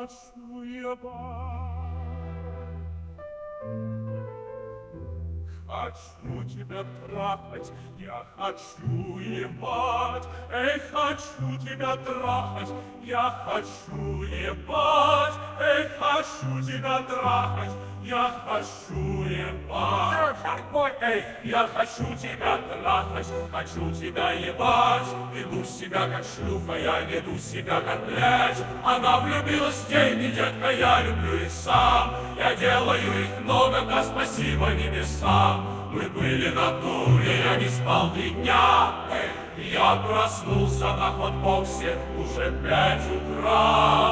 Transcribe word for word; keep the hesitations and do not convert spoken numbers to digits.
хочу ебать. Хочу тебя трахать, я хочу ебать. Эй, хочу тебя трахать, я хочу ебать. Эй, хочу тебя трахать, я хочу ебать. Эй, я хочу тебя трахать, хочу тебя ебать. Веду себя как шлюха, я веду себя как блядь. Она влюбилась в деньги, детка, я люблю их сам. Я делаю их много, да спасибо небесам. Мы были на туре, я не спал три дня. Я проснулся на хот-боксе уже пять утра.